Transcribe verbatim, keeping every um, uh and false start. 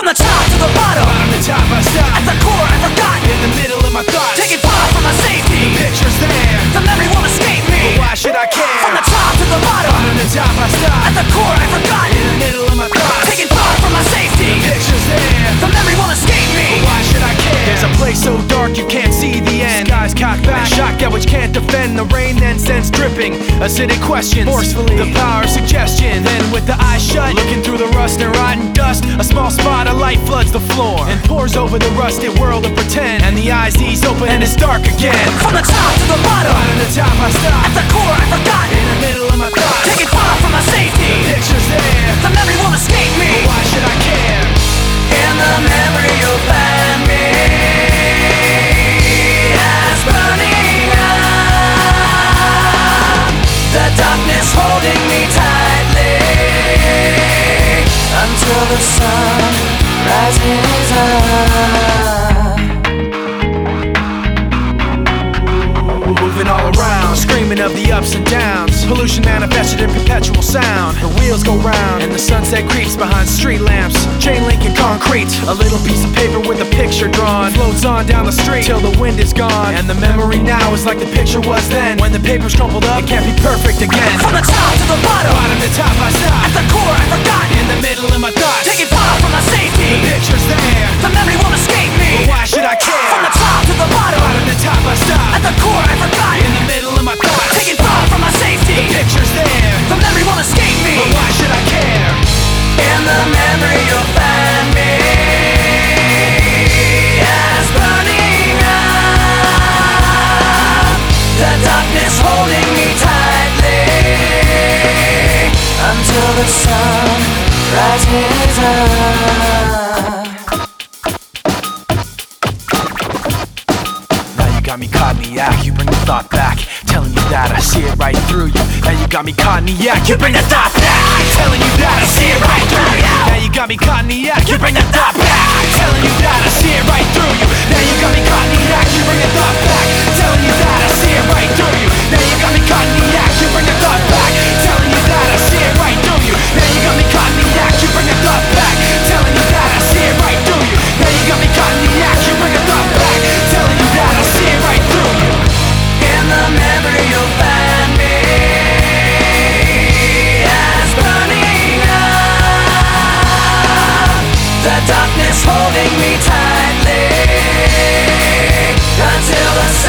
the top to the bottom, bottom to top I stop. at the core I forgot, in the middle of my thoughts, taking far from my safety. the picture's there, The memory won't escape me. but why should I care? From the top to the bottom, bottom to top I stop. at the core I forgot, in the middle of my thoughts, taking far from my safety. the picture's there, The memory won't escape me. but why should I care? There's a place so dark you can't see the end. Skies cocked back, shock at which can't defend. The rain then sends dripping, acidic questions, forcefully, the power of suggestion. Then with the eyes shut, looking through the rust and rotten dust, a small spot of light floods the floor and pours over the rusted world of pretend. And the eyes ease open and it's dark again. From the top to the bottom, bottom to top I stop, at the core I forgot, in the middle of my thoughts, taking far from my safety. the picture's there, The memory won't escape but me. why should I care? In the memory you'll find me as burning up, the darkness holding me tightly until the sun rises up. Moving all around, screaming of the ups and downs. Pollution manifested in perpetual sound. The wheels go round and the sunset creeps behind street lamps. Chain link and concrete, a little piece of paper with a picture drawn, floats on down the street till the wind is gone. And the memory now is like the picture was then. When the paper's crumpled up, it can't be perfect again. From the top to the bottom, bottom to top I stop, at the core I forgot, in the middle of my thoughts, taking far from my the safety. picture's there, The memory won't escape me. but why should I care? From the top to the bottom, bottom to top I stop, at the core I forgot, in the middle of my thoughts, taking far from my the safety. picture's there, The memory won't escape me. but why should I care? In the memory you'll find me as burning up, the darkness holding me tightly until the sun rises up. Now you got me caught in the act, you bring the thought back, telling you that I see it right through you. Now you got me caught in the act, you bring the thought back, telling you that I see it right through you. Now you got me caught in the act, you bring the thought back, telling you that I see it right through you. Now you got me caught in the act, you bring the thought back, telling you that I see it right through you. Now you got me caught in the act, you bring the thought back, telling you that I see it right through you. Now you got me caught in the act, you bring the thought back, telling you that I see it right through you. Now you got me caught in the act, you bring the thought back, telling you that I see it right through you. In the memory you'll find me as burning up, the darkness holding me tightly until the sun